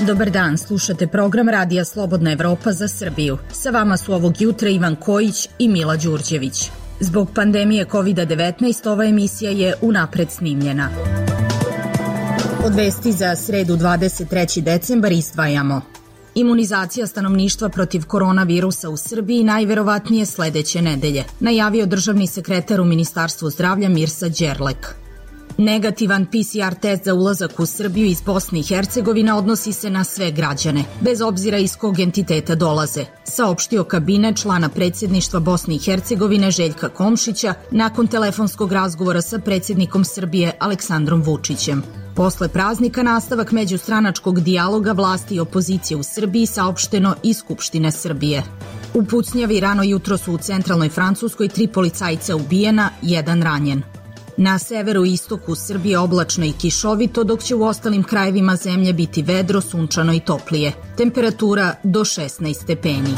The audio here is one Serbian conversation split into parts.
Dobar dan, slušate program Radija Slobodna Evropa za Srbiju. Sa vama su ovog jutra Ivan Kojić i Mila Đurđević. Zbog pandemije COVID-19 ova emisija je unapred snimljena. Od vesti za sredu 23. decembar izdvajamo: imunizacija stanovništva protiv koronavirusa u Srbiji najverovatnije sledeće nedelje, najavio državni sekretar u Ministarstvu zdravlja Mirsa Đerlek. Negativan PCR test za ulazak u Srbiju iz Bosne i Hercegovine odnosi se na sve građane, bez obzira iz kog entiteta dolaze, saopštio kabinet člana predsjedništva Bosne i Hercegovine Željka Komšića nakon telefonskog razgovora sa predsjednikom Srbije Aleksandrom Vučićem. Posle praznika nastavak međustranačkog dijaloga vlasti i opozicije u Srbiji, saopšteno iz Skupštine Srbije. U pucnjavi rano jutro su u centralnoj Francuskoj 3 policajca ubijena, 1 ranjen. Na severu i istoku Srbije oblačno i kišovito, dok će u ostalim krajevima zemlje biti vedro, sunčano i toplije. Temperatura do 16 stepeni.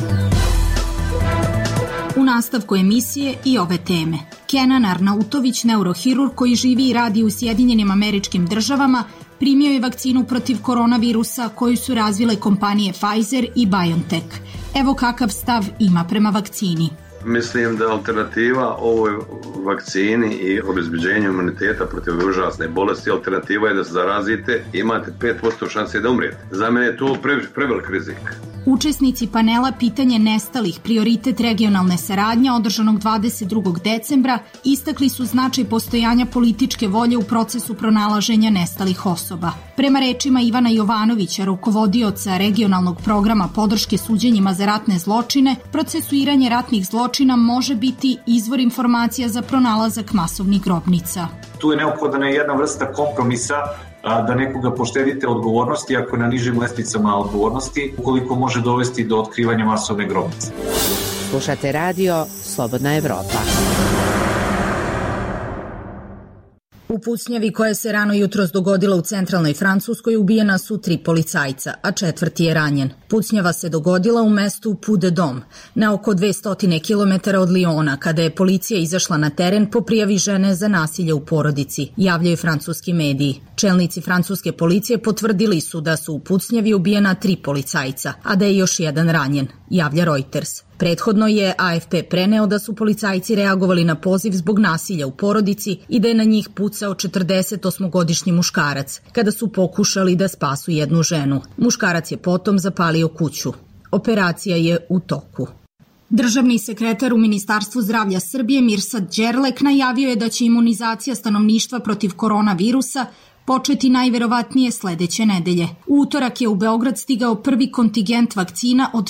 U nastavku emisije i ove teme. Kenan Arnautović, neurohirurg koji živi i radi u Sjedinjenim Američkim Državama, primio je vakcinu protiv koronavirusa koju su razvile kompanije Pfizer i BioNTech. Evo kakav stav ima prema vakcini. Mislim da alternativa ovoj vakcini i obezbeđenju imuniteta protiv užasne bolesti, alternativa je da se zarazite i imate 5% šanse da umrijete. Za mene je to prevelik rizik. Učesnici panela Pitanje nestalih, prioritet regionalne saradnje održanog 22. decembra istakli su značaj postojanja političke volje u procesu pronalaženja nestalih osoba. Prema rečima Ivana Jovanovića, rukovodioca regionalnog programa podrške suđenjima za ratne zločine, procesuiranje ratnih zločina može biti izvor informacija za pronalazak masovnih grobnica. Tu je neophodna jedna vrsta kompromisa da nekoga poštedite odgovornosti ako je na nižim lestvicama odgovornosti, ukoliko može dovesti do otkrivanja masovne grobnice. Slušate radio Slobodna Evropa. U pucnjavi koja se rano jutros dogodila u centralnoj Francuskoj ubijena su 3 policajca, a 4. je ranjen. Pucnjava se dogodila u mestu Puy-de-Dôme, na oko 200 km od Liona, kada je policija izašla na teren po prijavi žene za nasilje u porodici, javljaju francuski mediji. Čelnici francuske policije potvrdili su da su u pucnjavi ubijena 3 policajca, a da je još 1 ranjen, javlja Reuters. Prethodno je AFP preneo da su policajci reagovali na poziv zbog nasilja u porodici i da je na njih pucao 48-godišnji muškarac, kada su pokušali da spasu jednu ženu. Muškarac je potom zapalio kuću. Operacija je u toku. Državni sekretar u Ministarstvu zdravlja Srbije Mirsa Đerlek najavio je da će imunizacija stanovništva protiv koronavirusa početi najverovatnije sledeće nedelje. U utorak je u Beograd stigao prvi kontingent vakcina od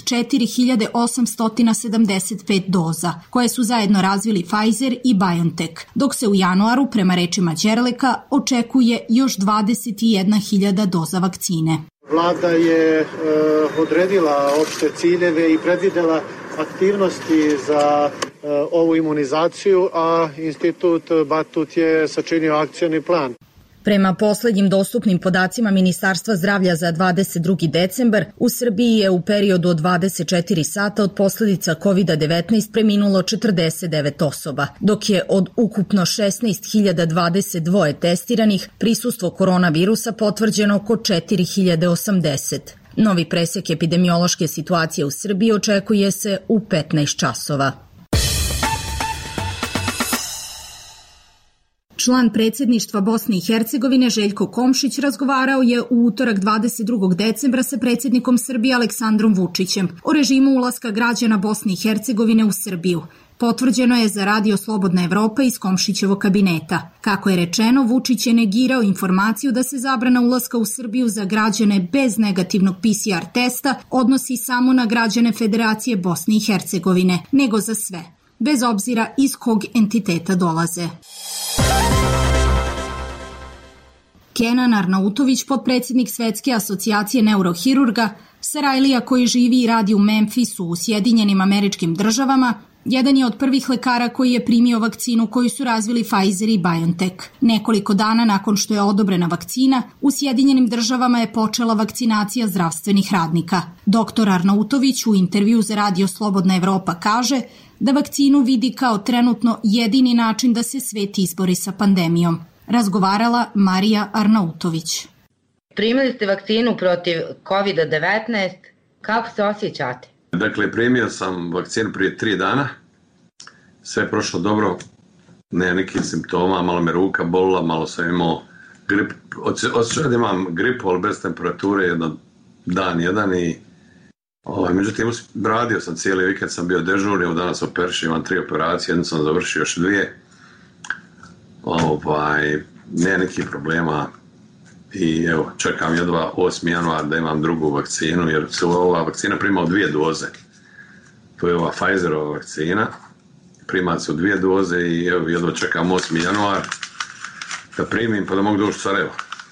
4875 doza, koje su zajedno razvili Pfizer i BioNTech, dok se u januaru, prema rečima Đerleka, očekuje još 21.000 doza vakcine. Vlada je odredila opšte ciljeve i predvidela aktivnosti za ovu imunizaciju, a Institut Batut je sačinio akcioni plan. Prema poslednjim dostupnim podacima Ministarstva zdravlja za 22. decembar, u Srbiji je u periodu od 24 sata od posledica COVID-19 preminulo 49 osoba, dok je od ukupno 16.022 testiranih prisustvo koronavirusa potvrđeno oko 4.080. Novi presek epidemiološke situacije u Srbiji očekuje se u 15 časova. Član predsjedništva Bosne i Hercegovine Željko Komšić razgovarao je u utorak 22. decembra sa predsjednikom Srbije Aleksandrom Vučićem o režimu ulaska građana Bosne i Hercegovine u Srbiju. Potvrđeno je za Radio Slobodna Evropa iz Komšićevog kabineta. Kako je rečeno, Vučić je negirao informaciju da se zabrana ulaska u Srbiju za građane bez negativnog PCR testa odnosi samo na građane Federacije Bosne i Hercegovine, nego za sve, bez obzira iz kog entiteta dolaze. Kenan Arnautović, potpredsjednik Svetske asocijacije neurohirurga, Sarajlija koji živi i radi u Memphisu u Sjedinjenim Američkim Državama, jedan je od prvih lekara koji je primio vakcinu koju su razvili Pfizer i BioNTech. Nekoliko dana nakon što je odobrena vakcina, u Sjedinjenim Državama je počela vakcinacija zdravstvenih radnika. Dr. Arnautović u intervju za Radio Slobodna Evropa kaže da vakcinu vidi kao trenutno jedini način da se svet izbori sa pandemijom. Razgovarala Marija Arnautović. Primili ste vakcinu protiv COVID-19, kako se osjećate? Dakle, primio sam vakcinu prije 3 dana, sve je prošlo dobro, ne nekih simptoma, malo me ruka bolila, malo sam imao grip, osjećam da imam gripu, ali bez temperature, jedan i međutim, radio sam cijeli vikend, sam bio dežurni, evo danas operišem, imam 3 operacije, jednu sam završio, još 2, ne nekih problema i evo, čekam jedva 8. januar da imam drugu vakcinu, jer se ova vakcina prima u 2 doze. To je ova Pfizerova vakcina, prima se u 2 doze i evo, jedva čekam 8. januar da primim pa da mogu doći u Sarajevo.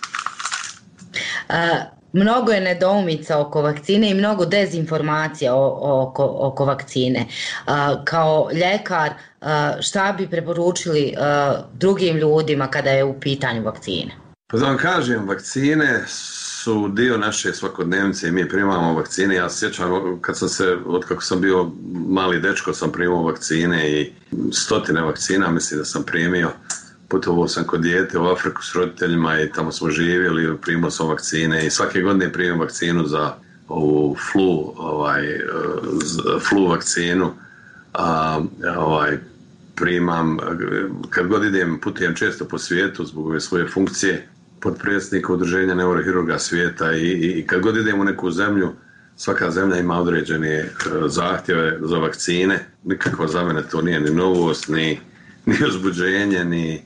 Mnogo je nedoumica oko vakcine i mnogo dezinformacija oko vakcine. Kao ljekar, šta bi preporučili drugim ljudima kada je u pitanju vakcine? Pa da vam kažem, vakcine su dio naše svakodnevnice i mi primamo vakcine. Ja se sjećam, otkako sam bio mali dečko, sam primao vakcine i 100 vakcina, mislim da sam primio. Putovao sam kod dijete u Afriku s roditeljima i tamo smo živjeli, primao sam vakcine i svake godine primam vakcinu za ovu flu vakcinu. Primam, kad god putujem često po svijetu zbog ove svoje funkcije potpredsjednika Udruženja neurohirurga svijeta i kad god idem u neku zemlju, svaka zemlja ima određene zahtjeve za vakcine. Nikako za mene to nije ni novost, ni uzbuđenje, ni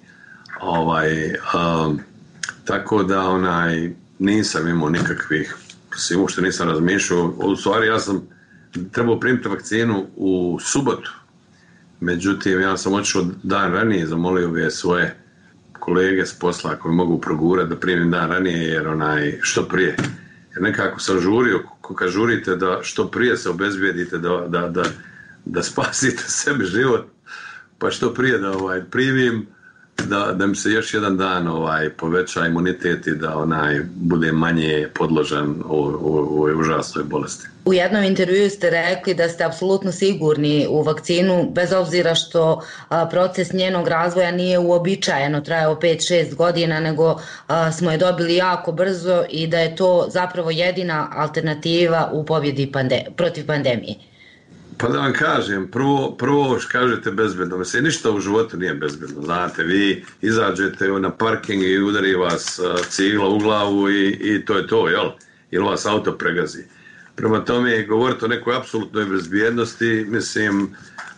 tako da nisam imao nikakvih, uopšte nisam razmišljao. U stvari ja sam trebao primiti vakcinu u subotu, međutim ja sam otišao dan ranije, zamolio bi svoje kolege s posla koji mogu progurati da primim dan ranije jer što prije. Jer nekako sam žurio, kad žurite da što prije se obezbijedite da spasite sebi život, pa što prije da primim, da mi se još jedan dan poveća imunitet i da bude manje podložan ovoj užasnoj bolesti. U jednom intervjuu ste rekli da ste apsolutno sigurni u vakcinu, bez obzira što proces njenog razvoja nije uobičajeno trajao 5-6 godina, nego smo je dobili jako brzo i da je to zapravo jedina alternativa u pobjedi protiv pandemije. Pa da vam kažem, prvo kažete bezbedno, mislim, ništa u životu nije bezbedno, znate, vi izađete na parking i udari vas cigla u glavu i to je to, jel? Ili vas auto pregazi. Prema tome, govorite o nekoj apsolutnoj bezbjednosti, mislim,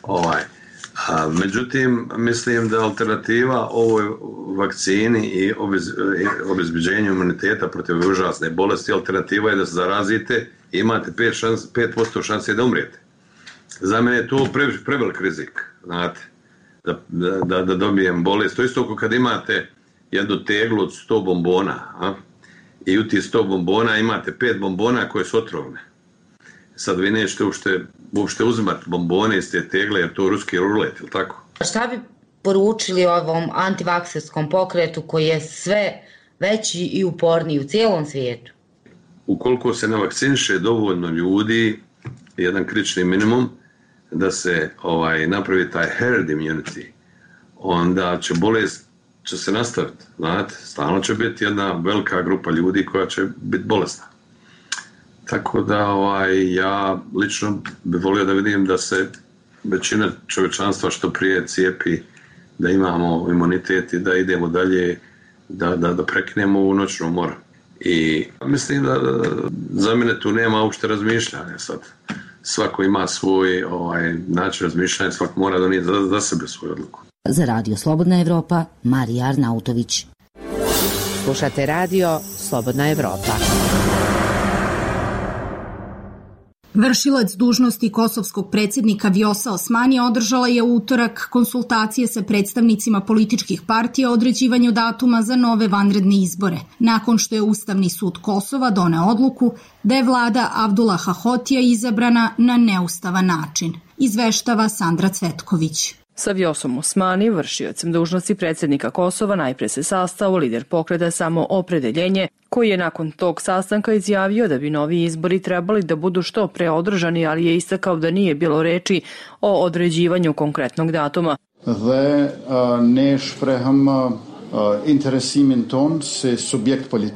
međutim, mislim da alternativa ovoj vakcini i obezbeđenju imuniteta protiv ove užasne bolesti, alternativa je da se zarazite i imate 5% šanse da umrijete. Za mene je to prevelik rizik, znate, da dobijem bolest. To isto ako kad imate jednu teglu od 100 bombona, i u tih 100 bombona imate 5 bombona koje su otrovne. Sad vi nećete uopšte uzimati bombone iz te tegle jer to je ruski rulet, ili tako? Šta bi poručili ovom antivakserskom pokretu koji je sve veći i uporniji u cijelom svijetu? Ukoliko se ne vakciniše dovoljno ljudi, jedan kritični minimum, da se napravi taj herd immunity, onda će bolest se nastaviti, znate, stalno će biti jedna velika grupa ljudi koja će biti bolesna. Tako da ja lično bih volio da vidim da se većina čovječanstva što prije cijepi, da imamo imunitet i da idemo dalje, da prekinemo ovu noćnu moru. I mislim da za mene tu nema uopšte razmišljanja sad. Svako ima svoj način razmišljanja, svako mora donijeti za sebe svoju odluku. Za Radio Slobodna Evropa, Marija Arnautović. Slušate Radio Slobodna Evropa. Vršilac dužnosti kosovskog predsjednika Vjosa Osmani održala je u utorak konsultacije sa predstavnicima političkih partija o određivanju datuma za nove vanredne izbore, nakon što je Ustavni sud Kosova doneo odluku da je vlada Abdullaha Hotija izabrana na neustavan način, izveštava Sandra Cvetković. Sa Vjosom Osmani, vršiocem dužnosti predsjednika Kosova, najpre se sastao lider pokreta Samoopredeljenje, koji je nakon tog sastanka izjavio da bi novi izbori trebali da budu što pre održani, ali je istakao da nije bilo reči o određivanju konkretnog datuma. Dhe ne shprehem interesimin ton se subjekt politik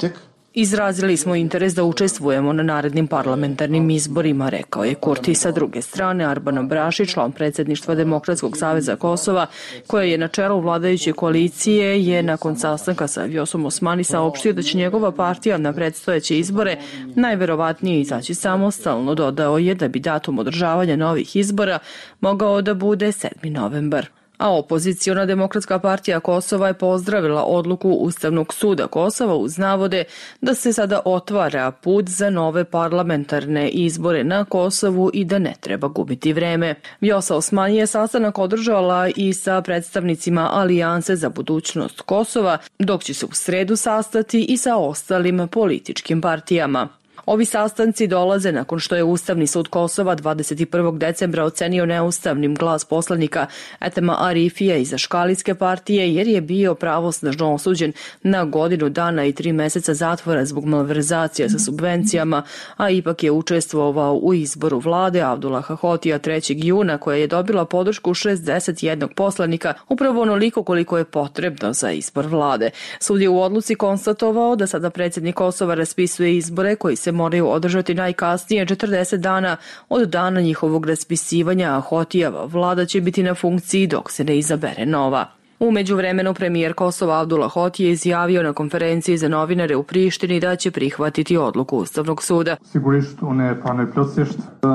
Izrazili smo interes da učestvujemo na narednim parlamentarnim izborima, rekao je Kurti. Sa druge strane, Arban Braši, član predsjedništva Demokratskog saveza Kosova, koja je na čelu vladajuće koalicije, je nakon sastanka sa Vjosom Osmani saopštio da će njegova partija na predstojeće izbore najverovatnije izaći samostalno. Dodao je da bi datum održavanja novih izbora mogao da bude 7. novembar. A opoziciona Demokratska partija Kosova je pozdravila odluku Ustavnog suda Kosova uz navode da se sada otvara put za nove parlamentarne izbore na Kosovu i da ne treba gubiti vreme. Vjosa Osmani je sastanak održala i sa predstavnicima Alijanse za budućnost Kosova, dok će se u sredu sastati i sa ostalim političkim partijama. Ovi sastanci dolaze nakon što je Ustavni sud Kosova 21. decembra ocenio neustavnim glas poslanika Etema Arifija iz Aškalijske partije jer je bio pravosnažno osuđen na 1 godinu dana i 3 meseca zatvora zbog malverzacija sa subvencijama, a ipak je učestvovao u izboru vlade Abdullaha Hotija 3. juna koja je dobila podršku 61 poslanika, upravo onoliko koliko je potrebno za izbor vlade. Sud je u odluci konstatovao da sada predsjednik Kosova raspisuje izbore koji se moraju održati najkasnije 40 dana od dana njihovog raspisivanja, a Hotijeva vlada će biti na funkciji dok se ne izabere nova. U međuvremenu premijer Kosova Abdullah Hoti je izjavio na konferenciji za novinare u Prištini da će prihvatiti odluku Ustavnog suda. Sigurisht unë e pranoj plotësisht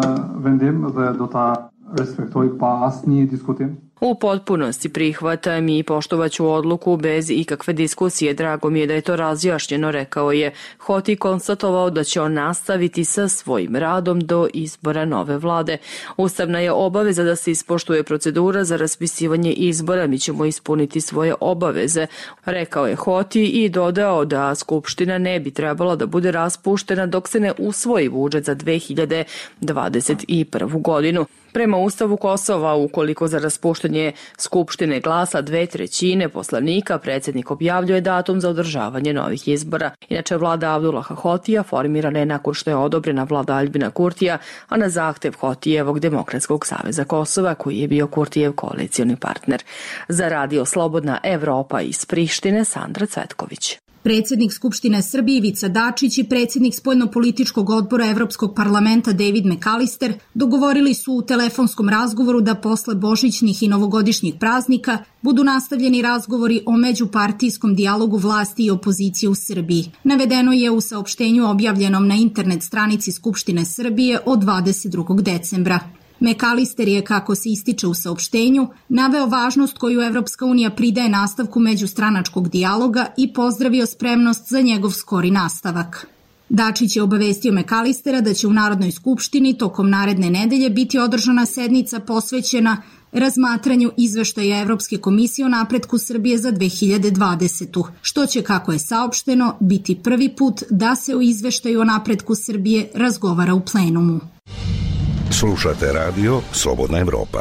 vendim dhe do ta respektoj pa asnjë diskutim. U potpunosti prihvatam i poštovaću odluku bez ikakve diskusije. Drago mi je da je to razjašnjeno, rekao je. Hoti konstatovao da će on nastaviti sa svojim radom do izbora nove vlade. Ustavna je obaveza da se ispoštuje procedura za raspisivanje izbora. Mi ćemo ispuniti svoje obaveze, rekao je Hoti i dodao da Skupština ne bi trebala da bude raspuštena dok se ne usvoji budžet za 2021. godinu. Prema Ustavu Kosova, ukoliko za raspuštanje Skupštine glasa 2/3 poslanika, predsjednik objavljuje datum za održavanje novih izbora. Inače, vlada Abdullaha Hotija formirana je nakon što je odobrena vlada Aljbina Kurtija, a na zahtev Hotijevog Demokratskog saveza Kosova, koji je bio Kurtijev koalicioni partner. Za Radio Slobodna Evropa iz Prištine, Sandra Cvetković. Predsjednik Skupštine Srbije Ivica Dačić i predsjednik spoljnopolitičkog odbora Evropskog parlamenta David McAllister dogovorili su u telefonskom razgovoru da posle božićnih i novogodišnjih praznika budu nastavljeni razgovori o međupartijskom dijalogu vlasti i opozicije u Srbiji. Navedeno je u saopštenju objavljenom na internet stranici Skupštine Srbije od 22. decembra. McAllister je, kako se ističe u saopštenju, naveo važnost koju Evropska unija pridaje nastavku međustranačkog dijaloga i pozdravio spremnost za njegov skori nastavak. Dačić je obavestio McAllistera da će u Narodnoj skupštini tokom naredne nedelje biti održana sednica posvećena razmatranju izveštaja Evropske komisije o napretku Srbije za 2020. Što će, kako je saopšteno, biti prvi put da se o izveštaju o napretku Srbije razgovara u plenumu. Slušate radio Slobodna Evropa.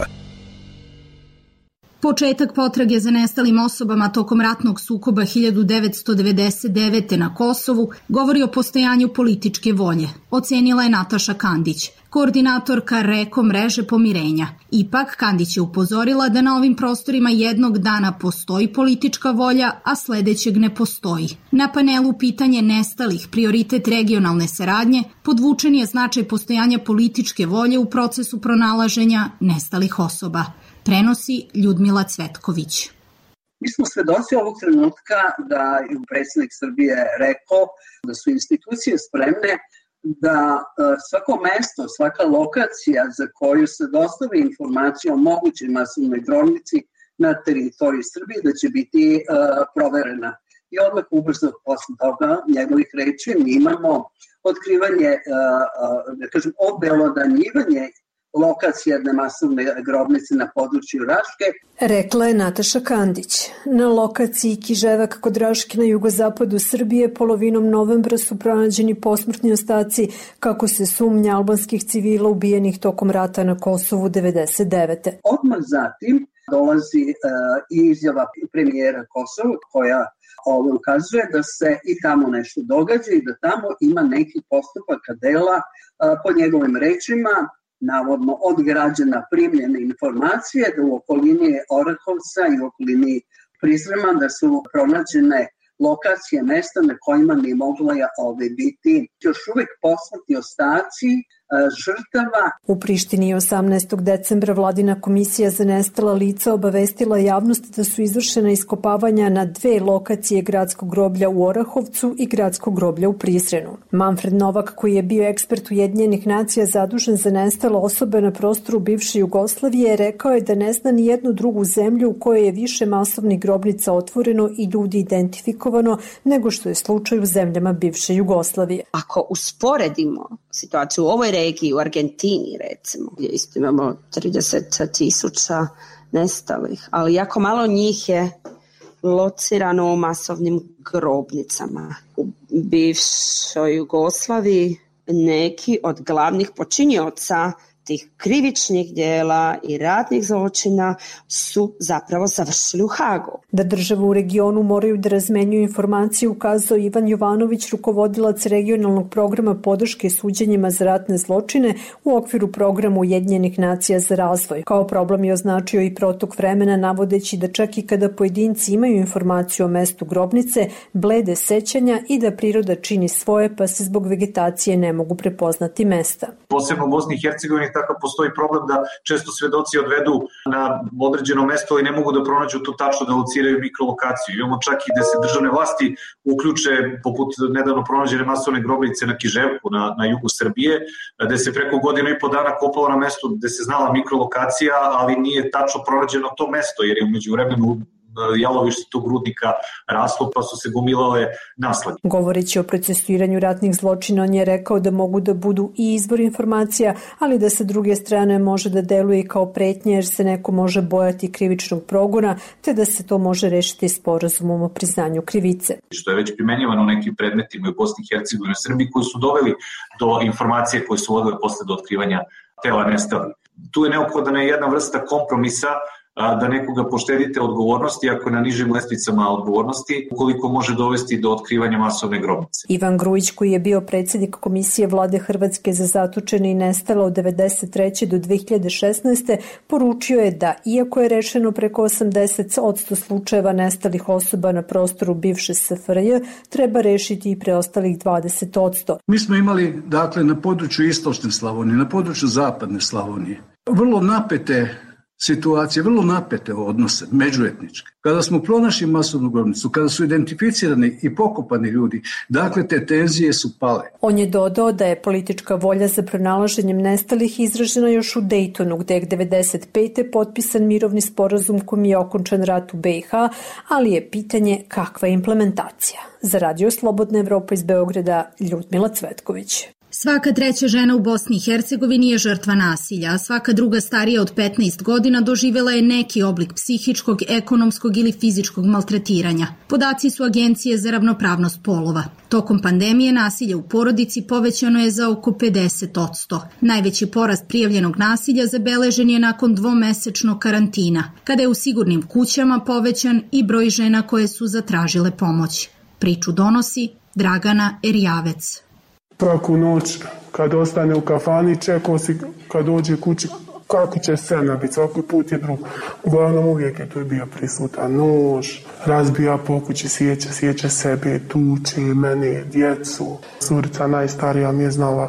Početak potrage za nestalim osobama tokom ratnog sukoba 1999. na Kosovu govori o postojanju političke volje, ocenila je Nataša Kandić, koordinatorka REKO mreže pomirenja. Ipak, Kandić je upozorila da na ovim prostorima jednog dana postoji politička volja, a sledećeg ne postoji. Na panelu pitanje nestalih, prioritet regionalne saradnje, podvučen je značaj postojanja političke volje u procesu pronalaženja nestalih osoba. Prenosi Ljudmila Cvetković. Mi smo svedoci ovog trenutka da je predsjednik Srbije rekao da su institucije spremne da svako mesto, svaka lokacija za koju se dostavi informacija o mogućoj masovnoj grobnici na teritoriji Srbije da će biti proverena. I odmah ubrzo posle toga njegovih reči mi imamo otkrivanje, da kažem, obelodanjivanje lokacija jedne masovne grobnice na području Raške. Rekla je Nataša Kandić. Na lokaciji Kiževak kod Raške na jugozapadu Srbije polovinom novembra su pronađeni posmrtni ostaci, kako se sumnja, albanskih civila ubijenih tokom rata na Kosovu 1999. Odmah zatim dolazi i izjava premijera Kosova koja ukazuje da se i tamo nešto događa i da tamo ima nekih postupaka dela, po njegovim rečima, navodno od građana primljene informacije da u okolini Orahovca i u okolini Prizrema da su pronađene lokacije, mesta na kojima bi mogla biti još uvek posmrtni ostaci žrtava. U Prištini 18. decembra vladina komisija za nestala lica obavestila javnost da su izvršena iskopavanja na 2 lokacije gradskog groblja u Orahovcu i gradskog groblja u Prizrenu. Manfred Novak, koji je bio ekspert Ujedinjenih nacija zadužen za nestale osobe na prostoru bivše Jugoslavije, rekao je da ne zna ni jednu drugu zemlju u kojoj je više masovnih grobnica otvoreno i ljudi identifikovano nego što je slučaj u zemljama bivše Jugoslavije. Ako usporedimo situaciju u ovoj regiji, u Argentini recimo, gdje isto imamo 30.000 nestalih, ali jako malo njih je locirano u masovnim grobnicama. U bivšoj Jugoslaviji neki od glavnih počinioca tih krivičnih dijela i ratnih zločina su zapravo završili u Hagu. Da države u regionu moraju da razmenjuju informacije, ukazao Ivan Jovanović, rukovodilac regionalnog programa podrške suđenjima za ratne zločine u okviru programa Ujedinjenih nacija za razvoj. Kao problem je označio i protok vremena, navodeći da čak i kada pojedinci imaju informaciju o mestu grobnice, blede sećanja i da priroda čini svoje, pa se zbog vegetacije ne mogu prepoznati mesta. Posebno u Bosni i Hercegovini takav postoji problem da često svedoci odvedu na određeno mesto i ne mogu da pronađu to tačno, da lociraju mikrolokaciju. Imamo čak i da se državne vlasti uključe, poput nedavno pronađene masovne grobnice na Kiževku, na jugu Srbije, gde se preko godinu i po dana kopalo na mestu gde se znala mikrolokacija, ali nije tačno pronađeno to mesto, jer je umeđu vremenu jalovište tog rudnika raslo, pa su se gomilale naslage. Govoreći o procesuiranju ratnih zločina, on je rekao da mogu da budu i izvor informacija, ali da sa druge strane može da deluje kao pretnje, jer se neko može bojati krivičnog progona, te da se to može rešiti sporazumom o priznanju krivice. Što je već primenjivano u nekim predmetima u Bosni i Hercegovini i Srbiji, koji su doveli do informacije koje su vodile posle do otkrivanja tela nestalih. Tu je neophodna jedna vrsta kompromisa, da nekoga poštedite odgovornosti ako je na nižim lestvicama odgovornosti, ukoliko može dovesti do otkrivanja masovne grobnice. Ivan Grujić, koji je bio predsjednik Komisije vlade Hrvatske za zatočene i nestale od 1993. do 2016. poručio je da, iako je rešeno preko 80% slučajeva nestalih osoba na prostoru bivše SFRJ, treba rešiti i preostalih 20%. Mi smo imali, dakle, na području istočne Slavonije, na području zapadne Slavonije, vrlo napete situacije, vrlo napete odnose, međuetničke. Kada smo pronašli masovnu grobnicu, kada su identificirani i pokopani ljudi, dakle te tenzije su pale. On je dodao da je politička volja za pronalaženjem nestalih izražena još u Dejtonu, gde je 1995. potpisan mirovni sporazum kojim je okončan rat u BiH, ali je pitanje kakva je implementacija. Za Radio Slobodna Evropa iz Beograda, Ljudmila Cvetković. Svaka treća žena u Bosni i Hercegovini je žrtva nasilja, a svaka druga starija od 15 godina doživjela je neki oblik psihičkog, ekonomskog ili fizičkog maltretiranja. Podaci su Agencije za ravnopravnost polova. Tokom pandemije nasilje u porodici povećano je za oko 50%. Najveći porast prijavljenog nasilja zabeležen je nakon dvomesečnog karantina, kada je u sigurnim kućama povećan i broj žena koje su zatražile pomoć. Priču donosi Dragana Erjavec. Svaku noć kad ostane u kafani čekao si kad dođe kući kako će scena biti, svaki put je drugo. Uglavnom uvijek je tu bio prisutan nož, razbija po kući, sjeća sebe, tuče mene, djecu. Curica najstarija mi je znala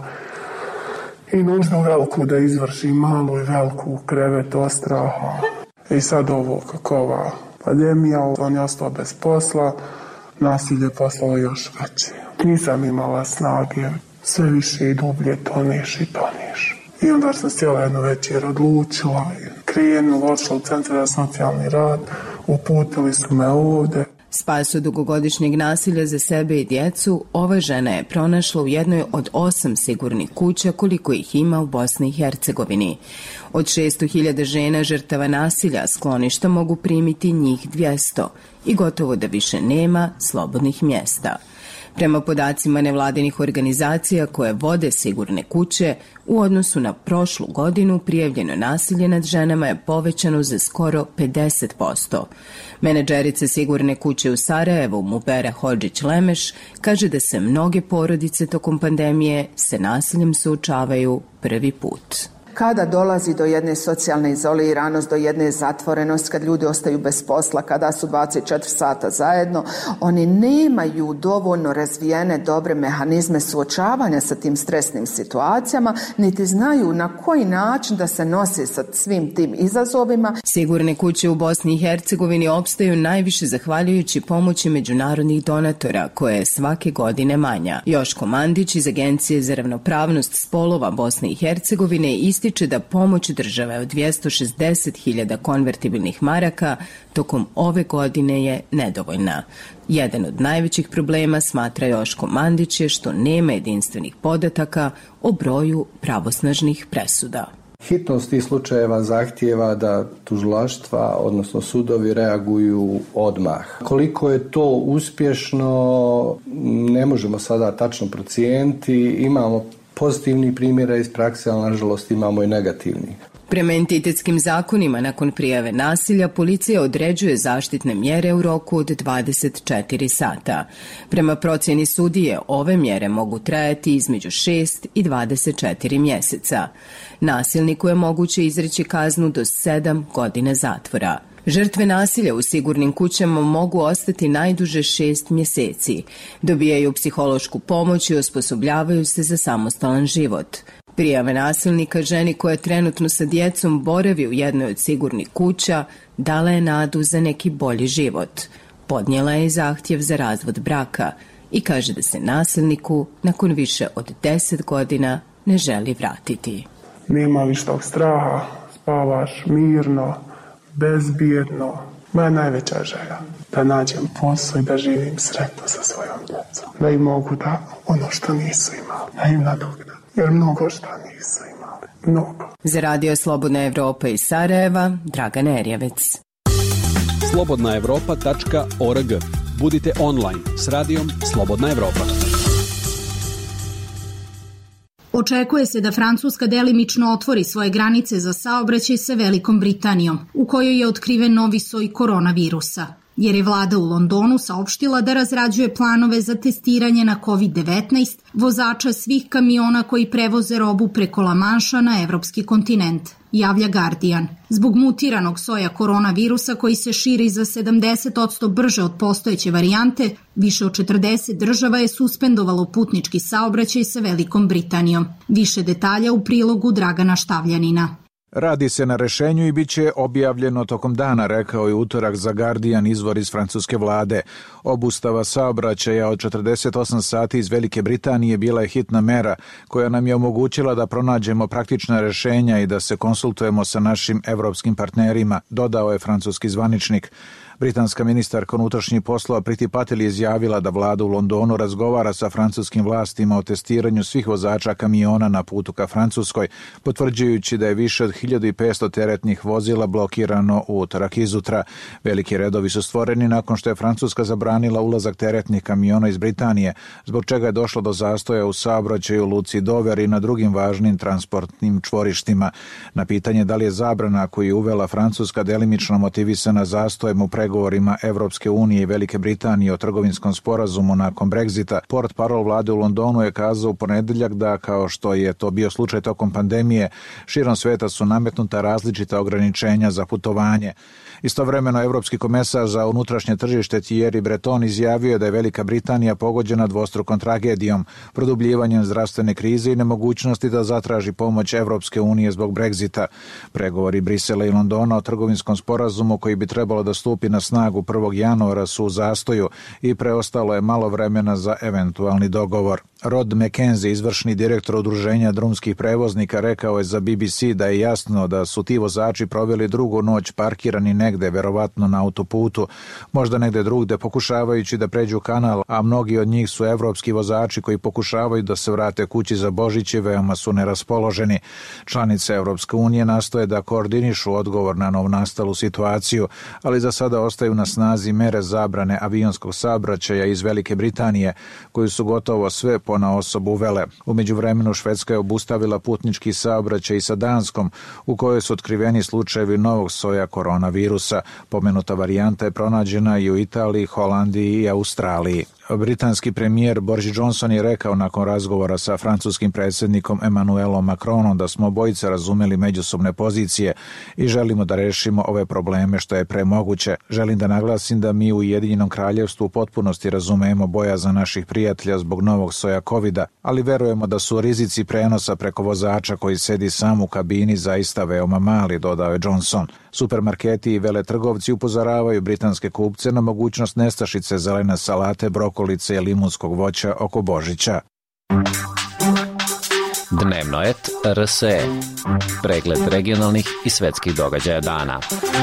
i nužno veliku da izvrši, malu i veliku krevet od straha. I sad ovo kako ova pandemija, on je ostao bez posla, nasilje poslalo još veće. Nisam imala snage, sve više i dublje toneš. I onda sam cijela jednu večer odlučila i krenula, odšla u centar za socijalni rad, uputili su me ovde. Spas od dugogodišnjeg nasilja za sebe i djecu, ova žena je pronašla u jednoj od 8 sigurnih kuća koliko ih ima u Bosni i Hercegovini. Od 600.000 žena žrtava nasilja skloništa mogu primiti njih 200 i gotovo da više nema slobodnih mjesta. Prema podacima nevladinih organizacija koje vode sigurne kuće, u odnosu na prošlu godinu prijavljeno nasilje nad ženama je povećano za skoro 50%. Menadžerica sigurne kuće u Sarajevu, Mubera Hodžić-Lemeš, kaže da se mnoge porodice tokom pandemije se nasiljem suočavaju prvi put. kada dolazi do jedne socijalne izoliranosti, do jedne zatvorenosti, kad ljudi ostaju bez posla, kada su 24 sata zajedno, oni nemaju dovoljno razvijene dobre mehanizme suočavanja sa tim stresnim situacijama, niti znaju na koji način da se nose sa svim tim izazovima. Sigurne kuće u Bosni i Hercegovini opstaju najviše zahvaljujući pomoći međunarodnih donatora, koje je svake godine manja. Joško Mandić iz Agencije za ravnopravnost spolova Bosne i Hercegovine ističe da pomoć države od 260.000 konvertibilnih maraka tokom ove godine je nedovoljna. Jedan od najvećih problema, smatra Joško Mandić, je što nema jedinstvenih podataka o broju pravosnažnih presuda. Hitnost tih slučajeva zahtijeva da tužilaštva, odnosno sudovi, reaguju odmah. Koliko je to uspješno, ne možemo sada tačno procijeniti. Imamo pozitivni primjera iz prakse, ali nažalost imamo i negativni. Prema entitetskim zakonima, nakon prijave nasilja, policija određuje zaštitne mjere u roku od 24 sata. Prema procjeni sudije, ove mjere mogu trajati između 6 i 24 mjeseca. Nasilniku je moguće izreći kaznu do 7 godina zatvora. Žrtve nasilja u sigurnim kućama mogu ostati najduže 6 mjeseci. Dobijaju psihološku pomoć i osposobljavaju se za samostalan život. Prijave nasilnika ženi koja trenutno sa djecom boravi u jednoj od sigurnih kuća dala je nadu za neki bolji život. Podnijela je zahtjev za razvod braka i kaže da se nasilniku nakon više od 10 godina ne želi vratiti. Nema više tog straha, spavaš mirno, bezbjedno. Moja najveća želja da nađem posao i da živim sretno sa svojom djecom. Da im mogu da ono što nisu imali, da im nadoknadam. Jer mnogo šta nisu imali. Mnogo. Za Radio Slobodna Evropa iz Sarajeva, Dragana Erjevec. slobodnaevropa.org. Budite online s radijom Slobodna Evropa. Očekuje se da Francuska delimično otvori svoje granice za saobraćaj sa Velikom Britanijom, u kojoj je otkriven novi soj koronavirusa, jer je vlada u Londonu saopštila da razrađuje planove za testiranje na COVID-19 vozača svih kamiona koji prevoze robu preko La Manša na evropski kontinent, javlja Guardian. Zbog mutiranog soja koronavirusa koji se širi za 70% brže od postojeće varijante, više od 40 država je suspendovalo putnički saobraćaj sa Velikom Britanijom. Više detalja u prilogu Dragana Štavljanina. Radi se na rešenju i bit će objavljeno tokom dana, rekao je utorak za Guardian izvor iz francuske vlade. Obustava saobraćaja od 48 sati iz Velike Britanije bila je hitna mera koja nam je omogućila da pronađemo praktična rešenja i da se konsultujemo sa našim evropskim partnerima, dodao je francuski zvaničnik. Britanska ministarka unutrašnjih poslova Priti Patel je izjavila da vlada u Londonu razgovara sa francuskim vlastima o testiranju svih vozača kamiona na putu ka Francuskoj, potvrđujući da je više od 1500 teretnih vozila blokirano u utorak izutra. Veliki redovi su stvoreni nakon što je Francuska zabranila ulazak teretnih kamiona iz Britanije, zbog čega je došlo do zastoja u saobraćaju u luci Dover i na drugim važnim transportnim čvorištima. Na pitanje da li je zabrana koju je uvela Francuska delimično motivisana zastojem u pregovorima Evropske unije i Velike Britanije o trgovinskom sporazumu nakon Brexita, portparol vlade u Londonu je kazao u ponedeljak da, kao što je to bio slučaj tokom pandemije, širom sveta su nametnuta različita ograničenja za putovanje. Istovremeno, Evropski komesar za unutrašnje tržište Thierry Breton izjavio da je Velika Britanija pogođena dvostrukom tragedijom, produbljivanjem zdravstvene krize i nemogućnosti da zatraži pomoć Evropske unije zbog Brexita. Pregovori Brisela i Londona o trgovinskom sporazumu koji bi trebalo da stupi na snagu 1. januara su u zastoju i preostalo je malo vremena za eventualni dogovor. Rod McKenzie, izvršni direktor udruženja drumskih prevoznika, rekao je za BBC da je jasno da su ti vozači proveli drugu noć parkirani negde, verovatno na autoputu, možda negde drugde pokušavajući da pređu kanal, a mnogi od njih su evropski vozači koji pokušavaju da se vrate kući za Božić i veoma su neraspoloženi. Članice Evropske unije nastoje da koordinišu odgovor na novnastalu situaciju, ali za sada ostaju na snazi mere zabrane avionskog saobraćaja iz Velike Britanije, koju su gotovo sve ponaosob uvele. U međuvremenu Švedska je obustavila putnički saobraćaj sa Danskom, u kojoj su otkriveni slučajevi novog soja koronavirusa. Pomenuta varijanta je pronađena i u Italiji, Holandiji i Australiji. Britanski premijer Boris Johnson je rekao nakon razgovora sa francuskim predsjednikom Emmanuelom Macronom da smo obojice razumeli međusobne pozicije i želimo da rešimo ove probleme što je premoguće. Želim da naglasim da mi u Ujedinjenom kraljevstvu u potpunosti razumemo bojazan naših prijatelja zbog novog soja COVID-a, ali verujemo da su rizici prenosa preko vozača koji sedi sam u kabini zaista veoma mali, dodao je Johnson. Supermarketi i veletrgovci upozoravaju britanske kupce na mogućnost nestašice zelene salate, brokolice i limunskog voća oko Božića. Dnevno et RSE. Pregled regionalnih i svetskih događaja dana.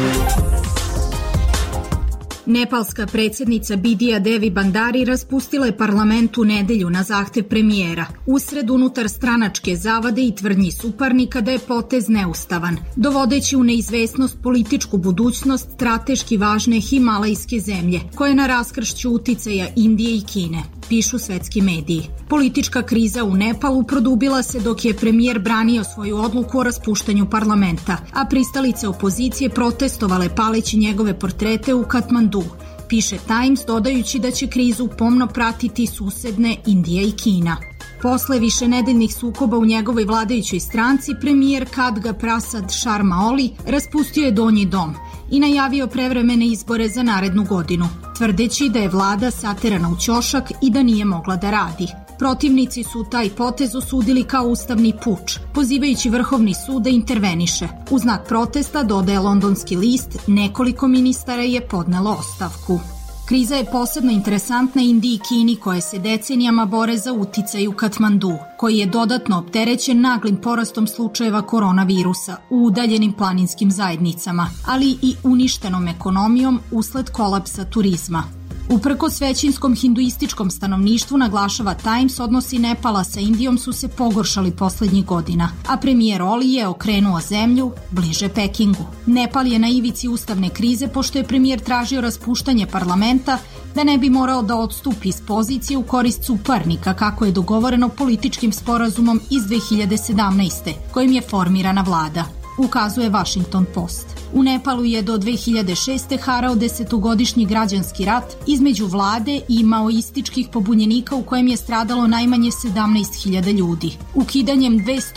Nepalska predsjednica Bidija Devi Bandari raspustila je parlament u nedelju na zahtev premijera, usred unutar stranačke zavade i tvrdnji suparnika da je potez neustavan, dovodeći u neizvesnost političku budućnost strateški važne himalajske zemlje, koje je na raskršću uticaja Indije i Kine, pišu svetski mediji. Politička kriza u Nepalu produbila se dok je premijer branio svoju odluku o raspuštanju parlamenta, a pristalice opozicije protestovale paleći njegove portrete u Katmandu, piše Times, dodajući da će krizu pomno pratiti susedne Indija i Kina. Posle višenedeljnih sukoba u njegovoj vladajućoj stranci, premijer Khadga Prasad Sharma Oli raspustio je donji dom i najavio prevremene izbore za narednu godinu, tvrdeći da je vlada saterana u ćošak i da nije mogla da radi. Protivnici su taj potez osudili kao ustavni puč, pozivajući Vrhovni sud da interveniše. U znak protesta, dodaje londonski list, nekoliko ministara je podnelo ostavku. Kriza je posebno interesantna Indiji i Kini koje se decenijama bore za uticaj u Katmandu, koji je dodatno opterećen naglim porastom slučajeva koronavirusa u udaljenim planinskim zajednicama, ali i uništenom ekonomijom usled kolapsa turizma. Uprkos većinskom hinduističkom stanovništvu, naglašava Times, odnosi Nepala sa Indijom su se pogoršali poslednjih godina, a premijer Oli je okrenuo zemlju bliže Pekingu. Nepal je na ivici ustavne krize pošto je premijer tražio raspuštanje parlamenta da ne bi morao da odstupi iz pozicije u korist suparnika kako je dogovoreno političkim sporazumom iz 2017. kojim je formirana vlada, ukazuje Washington Post. U Nepalu je do 2006. harao 10-godišnji građanski rat između vlade i maoističkih pobunjenika u kojem je stradalo najmanje 17.000 ljudi. Ukidanjem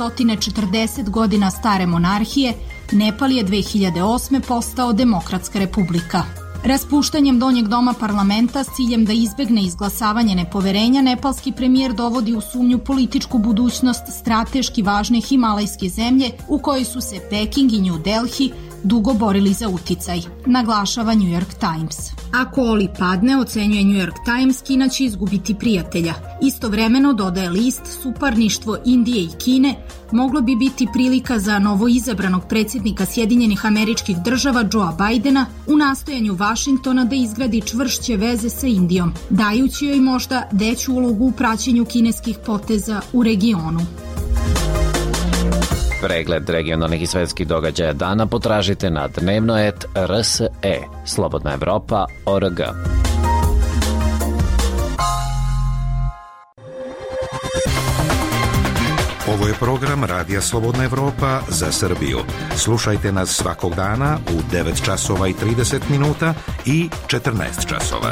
240 godina stare monarhije, Nepal je 2008. postao demokratska republika. Raspuštanjem donjeg doma parlamenta s ciljem da izbegne izglasavanje nepoverenja, nepalski premijer dovodi u sumnju političku budućnost strateški važne himalajske zemlje u kojoj su se Peking i New Delhi dugo borili za uticaj, naglašava New York Times. Ako Oli padne, ocenjuje New York Times, Kina će izgubiti prijatelja. Istovremeno, dodaje list, suparništvo Indije i Kine moglo bi biti prilika za novoizabranog predsjednika Sjedinjenih Američkih Država Joea Bidena u nastojanju Vašingtona da izgradi čvršće veze sa Indijom, dajući joj možda veću ulogu u praćenju kineskih poteza u regionu. Pregled regionalnih i svetskih događaja dana potražite na dnevno.rs.e, Slobodna Evropa.org. Ovo je program Radija Slobodna Evropa za Srbiju. Slušajte nas svakog dana u 9 časova i 30 minuta i 14 časova.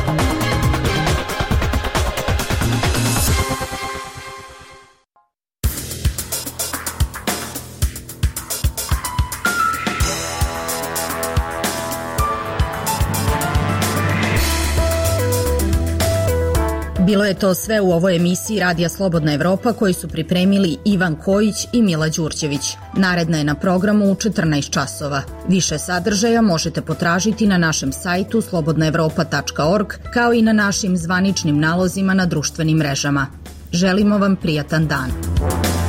Bilo je to sve u ovoj emisiji Radija Slobodna Evropa koji su pripremili Ivan Kojić i Mila Đurđević. Naredna je na programu u 14 časova. Više sadržaja možete potražiti na našem sajtu slobodnaevropa.org kao i na našim zvaničnim nalozima na društvenim mrežama. Želimo vam prijatan dan.